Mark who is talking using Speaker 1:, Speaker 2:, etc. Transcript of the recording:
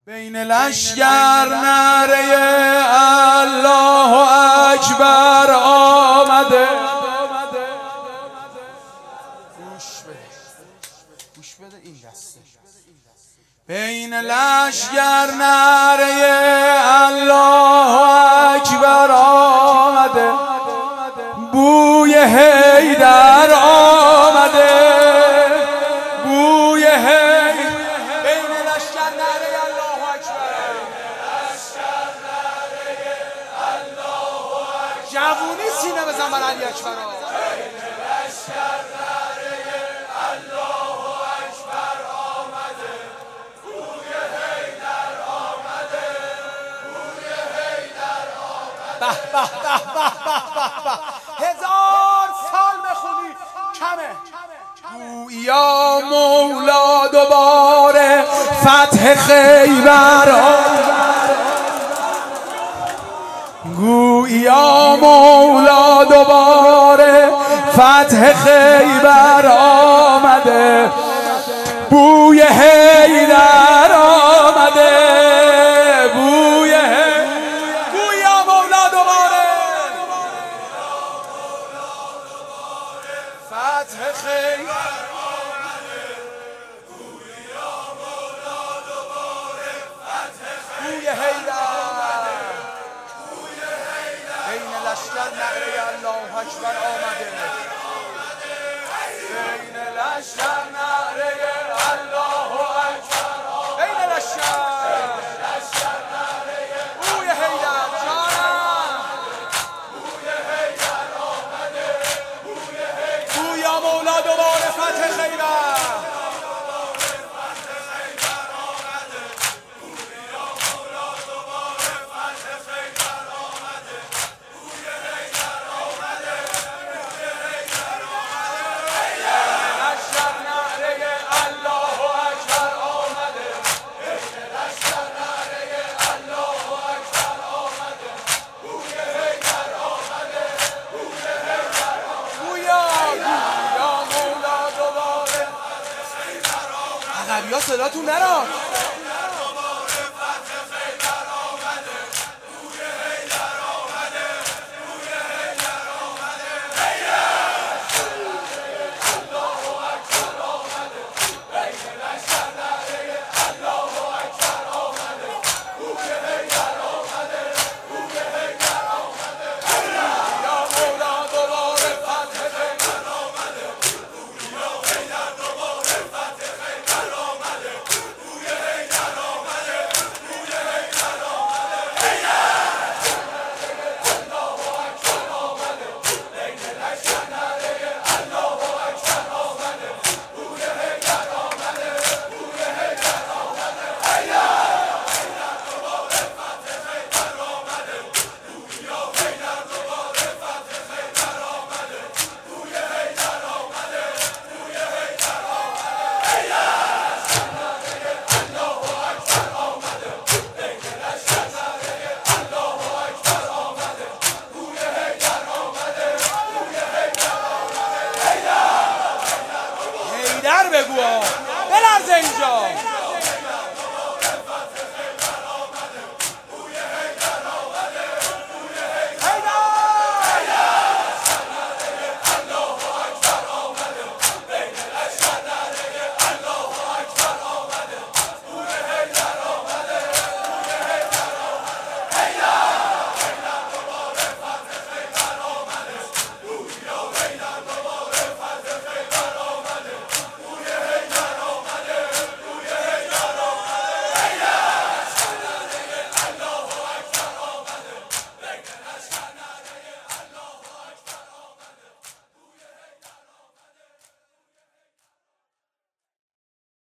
Speaker 1: بین لشگر نعره الله اکبر آمده. گوش بده این دسته. بین لشگر نعره الله اکبر آمده، بوی حیدر آمده، بوی حیدر. بین لشگر نعره الله اکبر، جوونی سینه بزن بر علی اکبر. به به به به به، هزار سال بخونی کمه. گویا مولا دوباره فتح خیبر آمده، گویا مولا دوباره فتح خیبر آمده، بوی حیدر آمده، بوی فتح خیبر آمده، گویا مولا دوباره فتح خیبر آمده، بوی حیدر. بین لشگر نعره الله اکبر آمده، بین لشگر نعره الله اکبر آمده، بین لشگر نعره بوی حیدر. جانم بوی حیدر آمده، گویا مولا دوباره فتح خیبر. عقبی ها صداتون نراد.